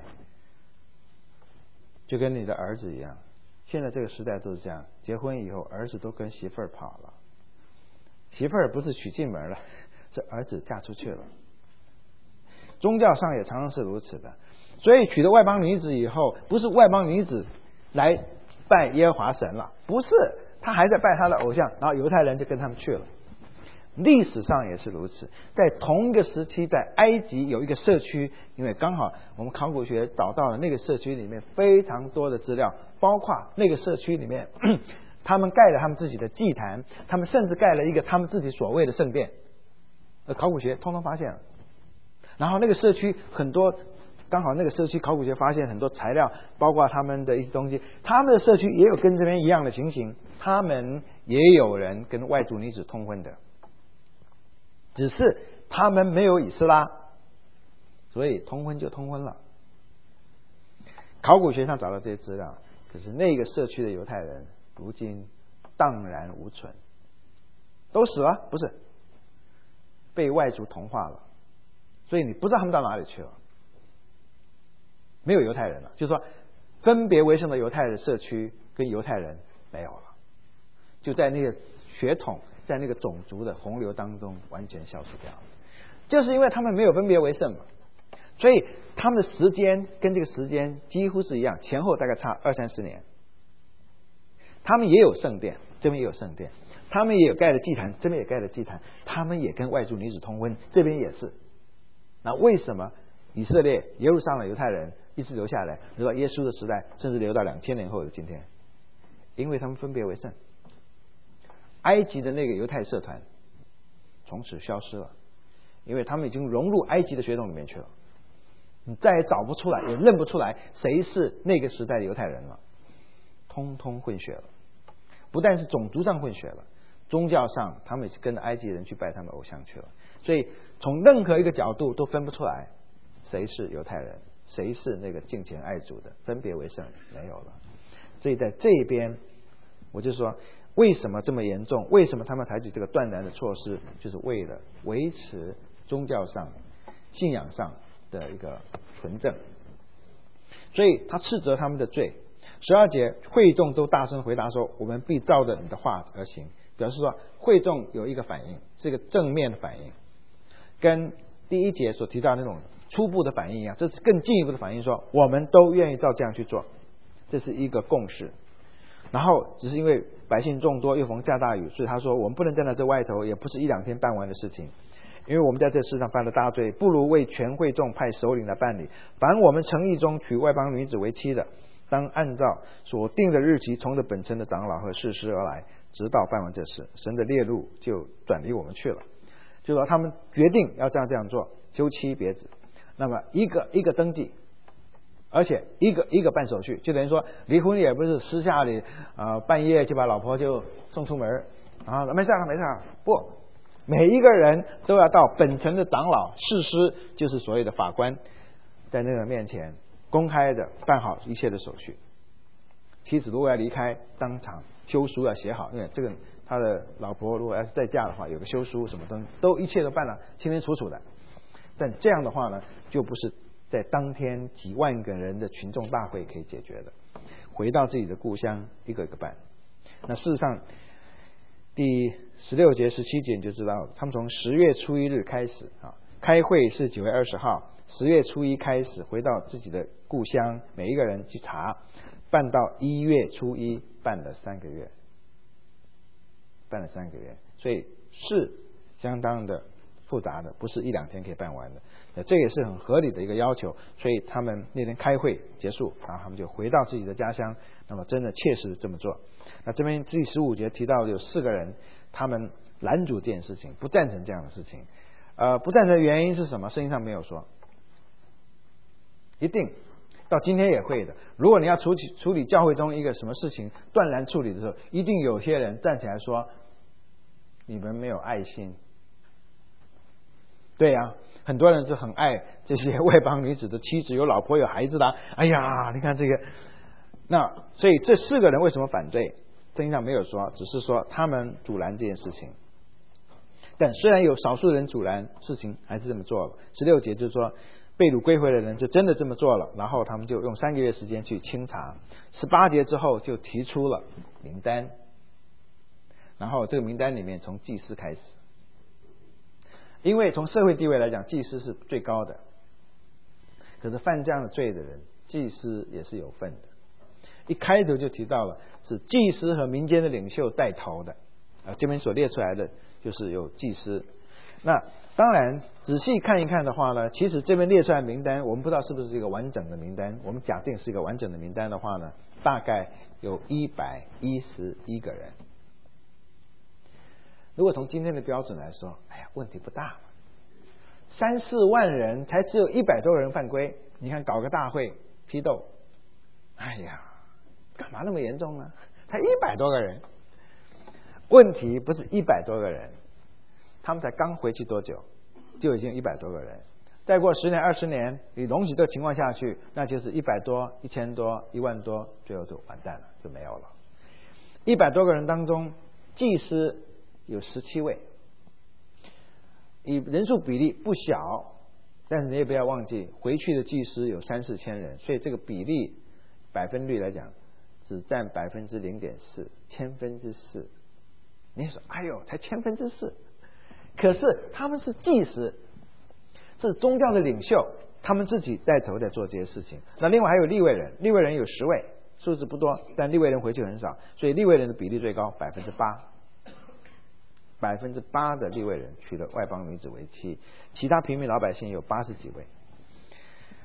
就跟你的儿子一样，现在这个时代都是这样，结婚以后儿子都跟媳妇儿跑了，媳妇儿不是娶进门了，是儿子嫁出去了。宗教上也常常是如此的，所以娶了外邦女子以后，不是外邦女子来拜耶和华神了，不是，他还在拜他的偶像，然后犹太人就跟他们去了。历史上也是如此，在同一个时期，在埃及有一个社区，因为刚好我们考古学找到了那个社区里面非常多的资料，包括那个社区里面他们盖了他们自己的祭坛，他们甚至盖了一个他们自己所谓的圣殿，考古学通通发现了。然后那个社区很多，刚好那个社区考古学发现很多材料，包括他们的一些东西，他们的社区也有跟这边一样的情形，他们也有人跟外族女子通婚的，只是他们没有以斯拉，所以通婚就通婚了。考古学上找到这些资料，可是那个社区的犹太人如今荡然无存，都死了，不是被外族同化了，所以你不知道他们到哪里去了，没有犹太人了，就是说分别为圣的犹太人社区跟犹太人没有了，就在那个血统在那个种族的洪流当中完全消失掉了，就是因为他们没有分别为圣嘛，所以他们的时间跟这个时间几乎是一样，前后大概差二三十年。他们也有圣殿，这边也有圣殿，他们也有盖了祭坛，这边也盖了祭坛，他们也跟外族女子通婚，这边也是。那为什么以色列耶路撒冷犹太人一直留下来，留到耶稣的时代，甚至留到两千年后的今天，因为他们分别为圣。埃及的那个犹太社团从此消失了，因为他们已经融入埃及的血统里面去了，你再也找不出来，也认不出来谁是那个时代的犹太人了，通通混血了。不但是种族上混血了，宗教上他们也是跟着埃及人去拜他们偶像去了。所以从任何一个角度都分不出来谁是犹太人，谁是那个敬虔爱主的，分别为圣没有了。所以在这边我就说，为什么这么严重？为什么他们采取这个断然的措施？就是为了维持宗教上、信仰上的一个纯正。所以他斥责他们的罪。十二节，会众都大声回答说：“我们必照着你的话而行。”表示说，会众有一个反应，是一个正面的反应，跟第一节所提到的那种初步的反应一样，这是更进一步的反应，说我们都愿意照这样去做，这是一个共识。然后只是因为百姓众多，又逢下大雨，所以他说我们不能站在这外头，也不是一两天办完的事情，因为我们在这世上犯了大罪，不如为全会众派首领来办理。凡我们诚意中娶外邦女子为妻的，当按照所定的日期，从着本城的长老和士师而来，直到办完这事，神的烈怒就转离我们去了。就说他们决定要这样这样做，休妻别子，那么一个一个登记，而且一个一个办手续，就等于说离婚也不是私下里呃半夜就把老婆就送出门啊，没事了没事了，不，每一个人都要到本城的长老、士师，就是所谓的法官，在那个面前公开的办好一切的手续。妻子如果要离开，当场休书要写好，因为这个他的老婆如果要是再嫁的话，有个休书什么东西都一切都办了清清楚楚的。但这样的话呢，就不是在当天几万个人的群众大会可以解决的。回到自己的故乡，一个一个办。那事实上，第十六节、十七节你就知道，他们从十月初一日开始啊，开会是九月二十号，十月初一开始回到自己的故乡，每一个人去查，办到一月初一，办了三个月，办了三个月，所以是相当的复杂的，不是一两天可以办完的。这也是很合理的一个要求。所以他们那天开会结束，然后他们就回到自己的家乡，那么真的切实这么做。那这边第十五节提到有四个人，他们拦阻这件事情，不赞成这样的事情。呃，不赞成的原因是什么？圣经上没有说。一定到今天也会的。如果你要处理处理教会中一个什么事情断然处理的时候，一定有些人站起来说你们没有爱心。对呀、啊，很多人是很爱这些外邦女子的妻子，有老婆有孩子的。哎呀，你看这个，那所以这四个人为什么反对？圣经上没有说，只是说他们阻拦这件事情。但虽然有少数人阻拦，事情还是这么做了。十六节就是说，被掳归回的人就真的这么做了，然后他们就用三个月时间去清查。十八节之后就提出了名单，然后这个名单里面从祭司开始，因为从社会地位来讲，祭司是最高的，可是犯这样的罪的人，祭司也是有份的。一开头就提到了是祭司和民间的领袖带头的，啊，这边所列出来的就是有祭司。那当然仔细看一看的话呢，其实这边列出来的名单，我们不知道是不是一个完整的名单。我们假定是一个完整的名单的话呢，大概有一百一十一个人。如果从今天的标准来说，哎呀，问题不大嘛。三四万人才只有一百多个人犯规，你看搞个大会批斗，哎呀，干嘛那么严重呢？才一百多个人。问题不是一百多个人，他们才刚回去多久，就已经一百多个人。再过十年、二十年，你容许这个情况下去，那就是一百多、一千多、一万多，最后就完蛋了，就没有了。一百多个人当中，祭司有十七位，以人数比例不小，但是你也不要忘记，回去的祭司有三四千人，所以这个比例百分率来讲，只占百分之零点四，千分之四。你说，哎呦，才千分之四，可是他们是祭司，是宗教的领袖，他们自己带头在做这些事情。那另外还有利未人，利未人有十位，数字不多，但利未人回去很少，所以利未人的比例最高，百分之八。百分之八的利未人娶了外邦女子为妻，其他平民老百姓有八十几位。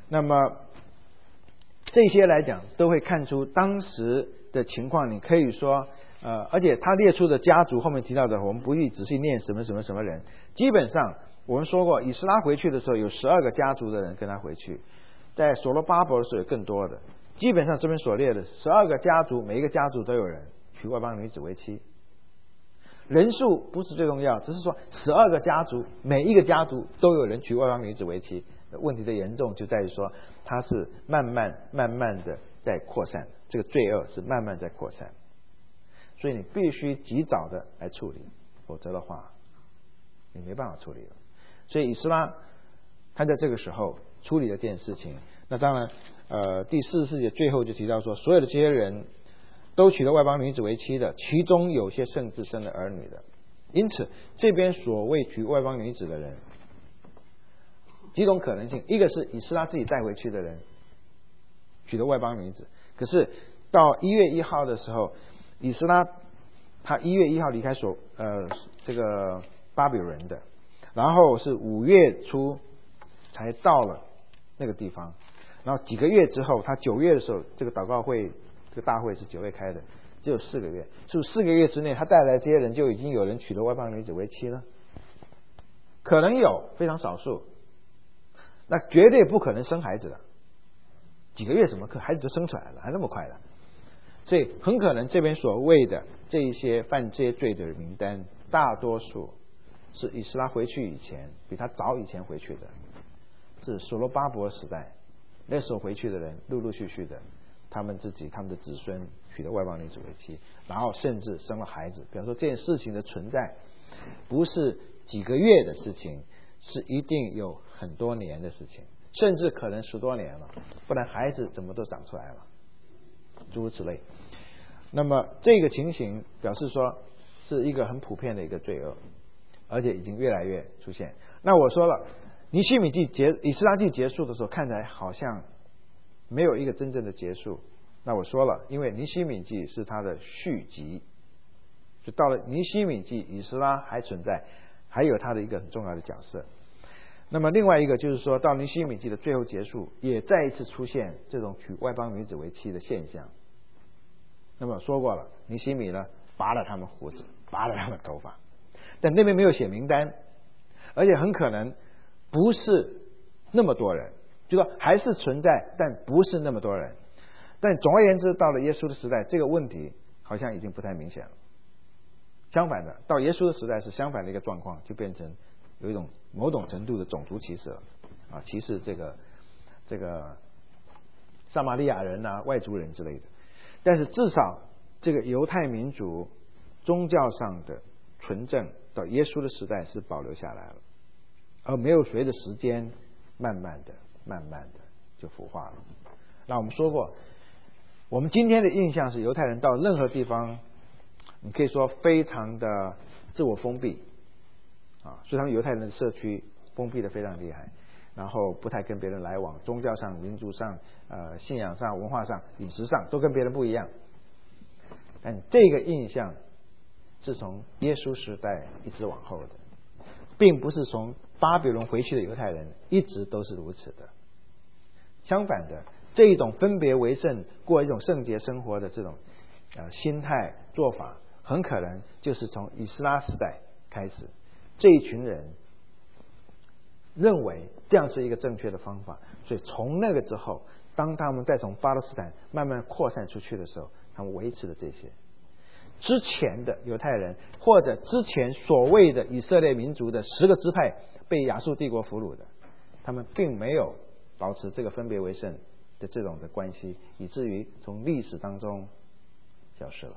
那么这些来讲都会看出当时的情况。你可以说呃，而且他列出的家族后面提到的，我们不必仔细念什么什么什么人。基本上我们说过，以斯拉回去的时候有十二个家族的人跟他回去，在所罗巴伯的时候有更多的。基本上这边所列的十二个家族，每一个家族都有人娶外邦女子为妻。人数不是最重要，只是说十二个家族，每一个家族都有人娶外邦女子为妻。问题的严重就在于说，它是慢慢慢慢的在扩散，这个罪恶是慢慢在扩散，所以你必须及早的来处理，否则的话你没办法处理了。所以以斯拉他在这个时候处理了这件事情。那当然呃，第四十四节最后就提到说，所有的这些人都娶了外邦女子为妻的，其中有些甚至生了儿女的。因此这边所谓娶外邦女子的人几种可能性，一个是以斯拉自己带回去的人娶了外邦女子，可是到一月一号的时候，以斯拉他一月一号离开所呃这个巴比伦的，然后是五月初才到了那个地方，然后几个月之后，他九月的时候，这个祷告会这个大会是九月开的，只有四个月，是不是四个月之内他带来这些人就已经有人娶了外邦女子为妻了？可能有，非常少数。那绝对不可能生孩子的，几个月怎么可孩子就生出来了，还那么快的？所以很可能这边所谓的这一些犯这些罪的名单，大多数是以斯拉回去以前，比他早以前回去的，是所罗巴伯时代那时候回去的人，陆陆续续的，他们自己他们的子孙娶了外邦女子为妻，然后甚至生了孩子。比方说这件事情的存在不是几个月的事情，是一定有很多年的事情，甚至可能十多年了，不然孩子怎么都长出来了，诸如此类。那么这个情形表示说是一个很普遍的一个罪恶，而且已经越来越出现。那我说了，尼希米记结以斯拉记结束的时候，看起来好像没有一个真正的结束。那我说了，因为尼希米记是它的续集，就到了尼希米记，以斯拉还存在，还有他的一个很重要的角色。那么另外一个就是说到尼希米记的最后结束，也再一次出现这种娶外邦女子为妻的现象。那么说过了，尼希米呢拔了他们胡子，拔了他们头发，但那边没有写名单，而且很可能不是那么多人，就说还是存在，但不是那么多人。但总而言之，到了耶稣的时代，这个问题好像已经不太明显了。相反的，到耶稣的时代是相反的一个状况，就变成有一种某种程度的种族歧视了啊，歧视这个这个撒玛利亚人啊、外族人之类的。但是至少这个犹太民族宗教上的纯正，到耶稣的时代是保留下来了，而没有随着时间慢慢的、慢慢的就腐化了。那我们说过，我们今天的印象是犹太人到任何地方，你可以说非常的自我封闭啊，所以他们犹太人的社区封闭的非常厉害，然后不太跟别人来往，宗教上、民族上、呃信仰上、文化上、饮食上都跟别人不一样。但这个印象是从耶稣时代一直往后的，并不是从巴比伦回去的犹太人一直都是如此的。相反的，这一种分别为圣、过一种圣洁生活的这种呃心态做法，很可能就是从以斯拉时代开始，这一群人认为这样是一个正确的方法，所以从那个之后，当他们再从巴勒斯坦慢慢扩散出去的时候，他们维持了这些。之前的犹太人或者之前所谓的以色列民族的十个支派被亚述帝国俘虏的，他们并没有保持这个分别为圣的这种的关系，以至于从历史当中消失了。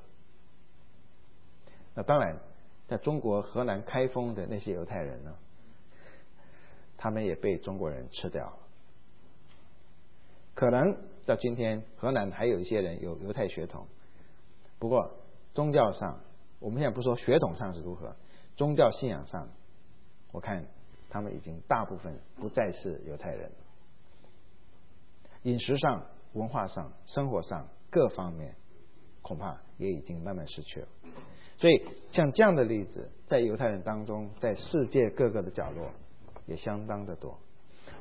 那当然在中国河南开封的那些犹太人呢，他们也被中国人吃掉了。可能到今天河南还有一些人有犹太血统，不过宗教上，我们现在不说血统上是如何，宗教信仰上，我看他们已经大部分不再是犹太人。饮食上、文化上、生活上各方面恐怕也已经慢慢失去了。所以像这样的例子在犹太人当中，在世界各个的角落也相当的多。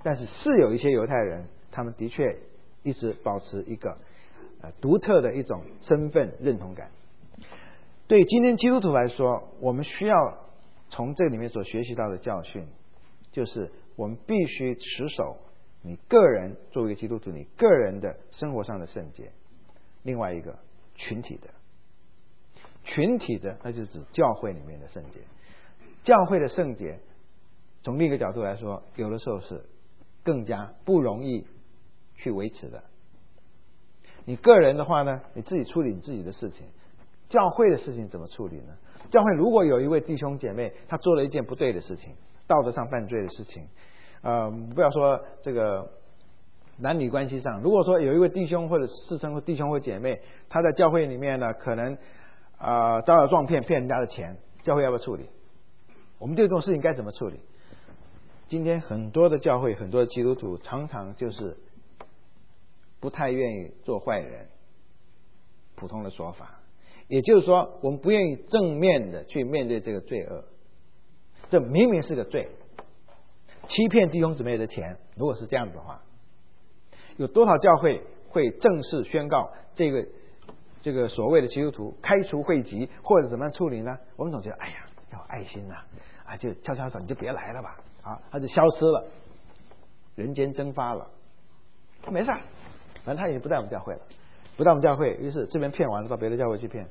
但是是有一些犹太人，他们的确一直保持一个呃独特的一种身份认同感。对今天基督徒来说，我们需要从这里面所学习到的教训，就是我们必须持守你个人作为一个基督徒你个人的生活上的圣洁，另外一个群体的群体的那就是指教会里面的圣洁。教会的圣洁从另一个角度来说，有的时候是更加不容易去维持的。你个人的话呢，你自己处理你自己的事情，教会的事情怎么处理呢？教会如果有一位弟兄姐妹他做了一件不对的事情，道德上犯罪的事情，呃，不要说这个男女关系上，如果说有一位弟兄或者自称弟兄或姐妹，他在教会里面呢，可能呃招摇撞骗，骗人家的钱，教会要不要处理？我们对这种事情该怎么处理？今天很多的教会，很多的基督徒常常就是不太愿意做坏人，普通的说法，也就是说我们不愿意正面的去面对这个罪恶。这明明是个罪，欺骗弟兄姊妹的钱，如果是这样子的话，有多少教会会正式宣告这个这个所谓的基督徒开除会籍，或者怎么样处理呢？我们总觉得哎呀要有爱心呐、啊，啊就敲敲手你就别来了吧，啊他就消失了，人间蒸发了，没事，反正他已经不在我们教会了，不在我们教会，于是这边骗完了到别的教会去骗。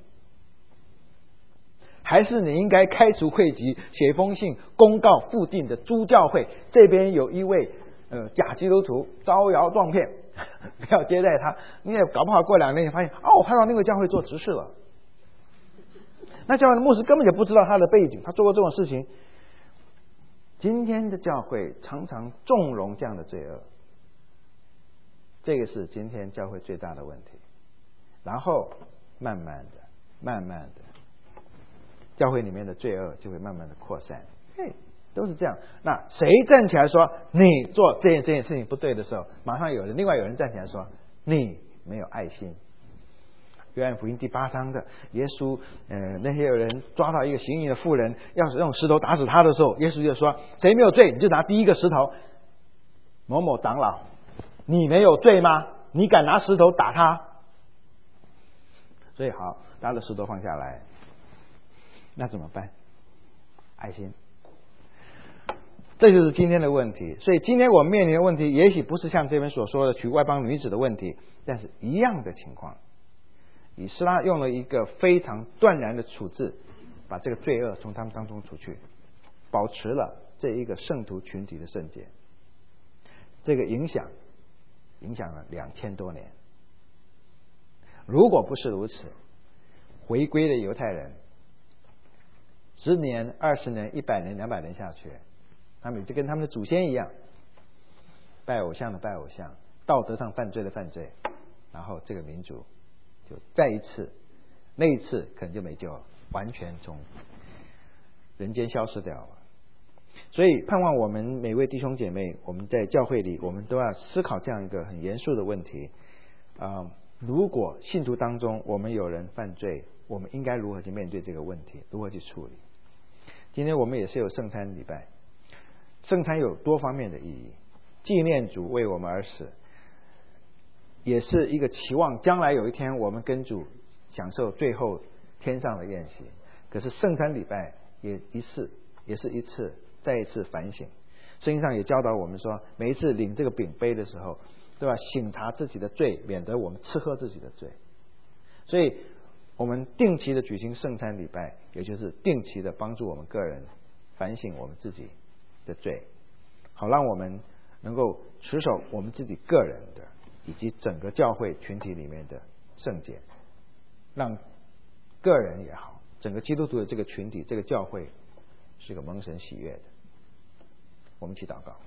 还是你应该开除会籍，写一封信公告附近的诸教会，这边有一位呃假基督徒招摇撞骗，不要接待他。你也搞不好过两年你发现哦，他到那个教会做执事了，那教会的牧师根本就不知道他的背景，他做过这种事情。今天的教会常常纵容这样的罪恶，这个是今天教会最大的问题。然后慢慢的慢慢的教会里面的罪恶就会慢慢的扩散，嘿，都是这样。那谁站起来说你做这件这件事情不对的时候，马上有人另外有人站起来说你没有爱心。约翰福音第八章的耶稣，呃，那些有人抓到一个行淫的妇人，要是用石头打死他的时候，耶稣就说谁没有罪，你就拿第一个石头。某某长老，你没有罪吗？你敢拿石头打他？所以好，拿了石头放下来。那怎么办？爱心，这就是今天的问题。所以今天我们面临的问题，也许不是像这边所说的娶外邦女子的问题，但是一样的情况。以斯拉用了一个非常断然的处置，把这个罪恶从他们当中除去，保持了这一个圣徒群体的圣洁。这个影响影响了两千多年。如果不是如此，回归的犹太人十年、二十年、一百年、两百年下去，他们就跟他们的祖先一样，拜偶像的拜偶像，道德上犯罪的犯罪，然后这个民族就再一次，那一次可能就没救了，完全从人间消失掉了。所以盼望我们每位弟兄姐妹，我们在教会里，我们都要思考这样一个很严肃的问题啊、呃！如果信徒当中我们有人犯罪，我们应该如何去面对这个问题，如何去处理？今天我们也是有圣餐礼拜，圣餐有多方面的意义，纪念主为我们而死，也是一个期望将来有一天我们跟主享受最后天上的宴席。可是圣餐礼拜也一次也是一次再一次反省，圣经上也教导我们说，每一次领这个饼杯的时候都要省察自己的罪，免得我们吃喝自己的罪。所以我们定期的举行圣餐礼拜，也就是定期的帮助我们个人反省我们自己的罪，好让我们能够持守我们自己个人的以及整个教会群体里面的圣洁，让个人也好，整个基督徒的这个群体这个教会是个蒙神喜悦的。我们一起祷告。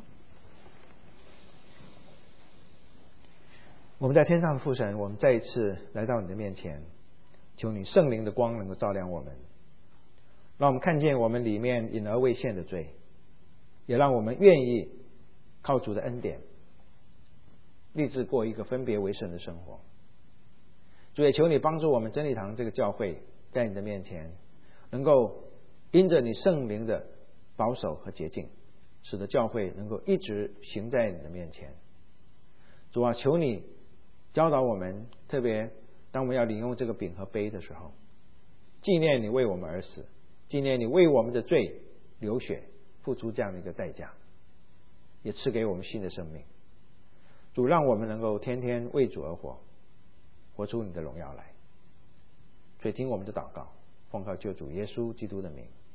我们在天上的父神，我们再一次来到你的面前，求你圣灵的光能够照亮我们，让我们看见我们里面隐而未现的罪，也让我们愿意靠主的恩典立志过一个分别为圣的生活。主也求你帮助我们真理堂这个教会在你的面前能够因着你圣灵的保守和洁净， 使得教会能够一直行在你的面前。主啊，求你教导我们，特别当我们要领用这个饼和杯的时候，纪念你为我们而死，纪念你为我们的罪流血，付出这样的一个代价，也赐给我们新的生命。主，让我们能够天天为主而活，活出你的荣耀来。所以听我们的祷告，奉靠救主耶稣基督的名，